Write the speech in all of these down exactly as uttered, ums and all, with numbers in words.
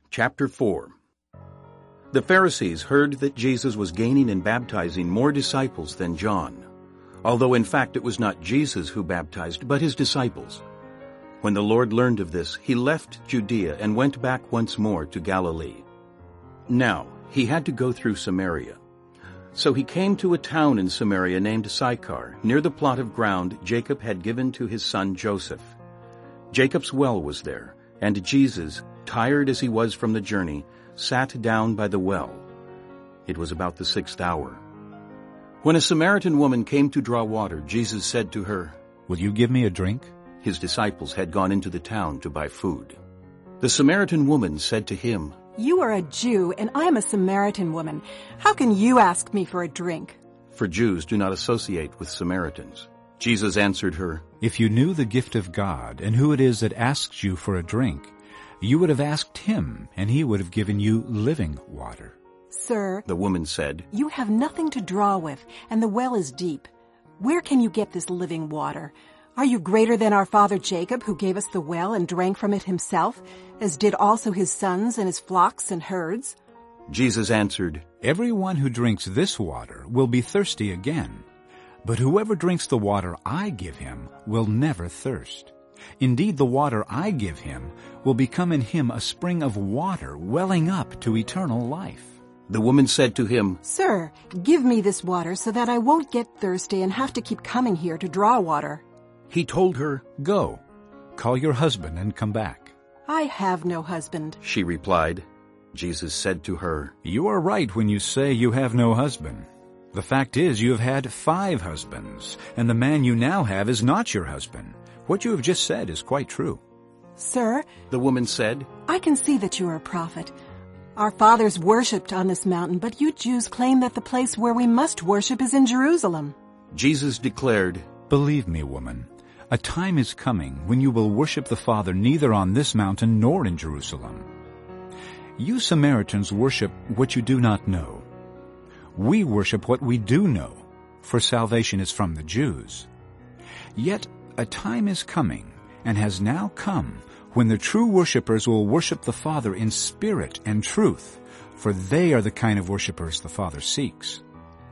Chapter four. The Pharisees heard that Jesus was gaining and baptizing more disciples than John, although in fact it was not Jesus who baptized, but his disciples. When the Lord learned of this, he left Judea and went back once more to Galilee. Now, he had to go through Samaria. So he came to a town in Samaria named Sychar, near the plot of ground Jacob had given to his son Joseph. Jacob's well was there, and Jesus, tired as he was from the journey, sat down by the well. It was about the sixth hour. When a Samaritan woman came to draw water, Jesus said to her, "Will you give me a drink?" His disciples had gone into the town to buy food. The Samaritan woman said to him, "You are a Jew, and I am a Samaritan woman. How can you ask me for a drink?" For Jews do not associate with Samaritans. Jesus answered her, "If you knew the gift of God and who it is that asks you for a drink, you would have asked him, and he would have given you living water." "Sir," the woman said, "you have nothing to draw with, and the well is deep. Where can you get this living water? Are you greater than our father Jacob, who gave us the well and drank from it himself, as did also his sons and his flocks and herds?" Jesus answered, "Everyone who drinks this water will be thirsty again, but whoever drinks the water I give him will never thirst. Indeed, the water I give him will become in him a spring of water welling up to eternal life." The woman said to him, "Sir, give me this water so that I won't get thirsty and have to keep coming here to draw water." He told her, "Go, call your husband and come back." "I have no husband," she replied. Jesus said to her, "You are right when you say you have no husband. The fact is you have had five husbands, and the man you now have is not your husband. What you have just said is quite true." "Sir," the woman said, "I can see that you are a prophet. Our fathers worshipped on this mountain, but you Jews claim that the place where we must worship is in Jerusalem." Jesus declared, "Believe me, woman, a time is coming when you will worship the Father neither on this mountain nor in Jerusalem. You Samaritans worship what you do not know. We worship what we do know, for salvation is from the Jews. Yet a time is coming, and has now come, when the true worshippers will worship the Father in spirit and truth, for they are the kind of worshippers the Father seeks.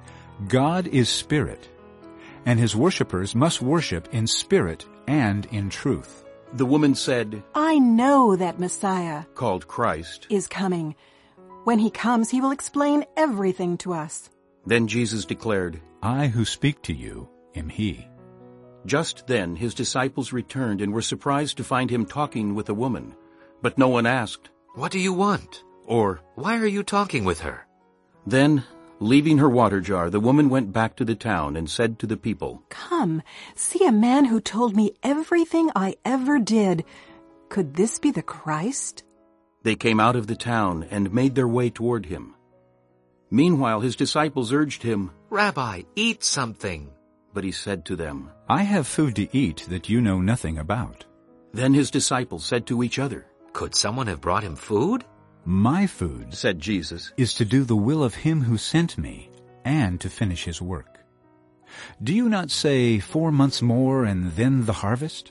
God is spirit, and his worshippers must worship in spirit and in truth." The woman said, "I know that Messiah," called Christ, "is coming. When he comes, he will explain everything to us." Then Jesus declared, "I who speak to you am he." Just then his disciples returned and were surprised to find him talking with a woman. But no one asked, "What do you want?" or, "Why are you talking with her?" Then, leaving her water jar, the woman went back to the town and said to the people, "Come, see a man who told me everything I ever did. Could this be the Christ?" They came out of the town and made their way toward him. Meanwhile his disciples urged him, "Rabbi, eat something." But he said to them, "I have food to eat that you know nothing about." Then his disciples said to each other, "Could someone have brought him food?" "My food," said Jesus, "is to do the will of him who sent me and to finish his work. Do you not say, 'Four months more and then the harvest'?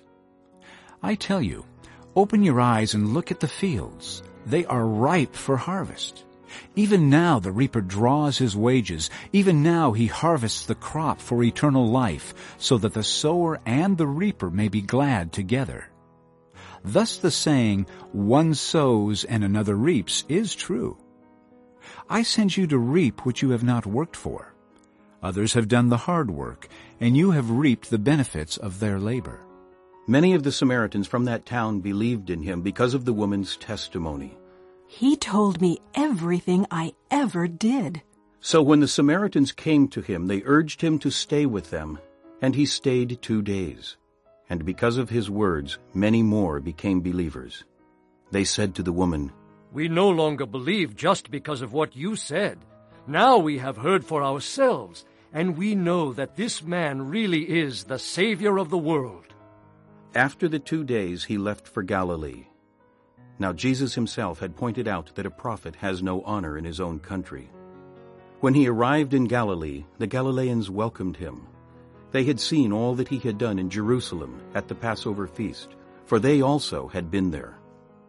I tell you, open your eyes and look at the fields. They are ripe for harvest. Even now the reaper draws his wages. Even now he harvests the crop for eternal life, so that the sower and the reaper may be glad together. Thus the saying, 'One sows and another reaps,' is true. I send you to reap what you have not worked for. Others have done the hard work, and you have reaped the benefits of their labor." Many of the Samaritans from that town believed in him because of the woman's testimony. "He told me everything I ever did." So when the Samaritans came to him, they urged him to stay with them, and he stayed two days. And because of his words, many more became believers. They said to the woman, "We no longer believe just because of what you said. Now we have heard for ourselves, and we know that this man really is the Savior of the world." After the two days he left for Galilee. Now Jesus himself had pointed out that a prophet has no honor in his own country. When he arrived in Galilee, the Galileans welcomed him. They had seen all that he had done in Jerusalem at the Passover feast, for they also had been there.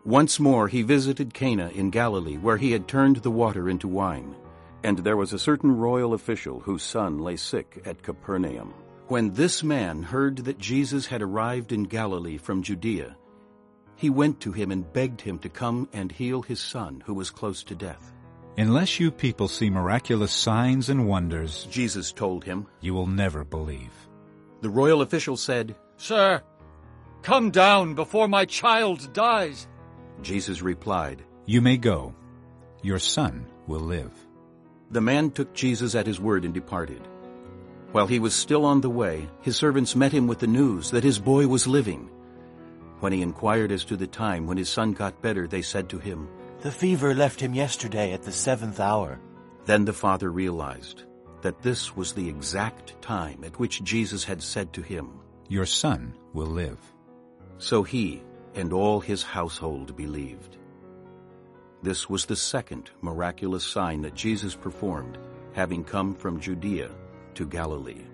Once more he visited Cana in Galilee, where he had turned the water into wine. And there was a certain royal official whose son lay sick at Capernaum. When this man heard that Jesus had arrived in Galilee from Judea, he went to him and begged him to come and heal his son, who was close to death. Unless you people see miraculous signs and wonders, Jesus told him, you will never believe. The royal official said, Sir, come down before my child dies. Jesus replied, You may go. Your son will live. The man took Jesus at his word and departed. While he was still on the way, his servants met him with the news that his boy was living. When he inquired as to the time when his son got better, they said to him, The fever left him yesterday at the seventh hour. Then the father realized that this was the exact time at which Jesus had said to him, Your son will live. So he and all his household believed. This was the second miraculous sign that Jesus performed, having come from Judea to Galilee.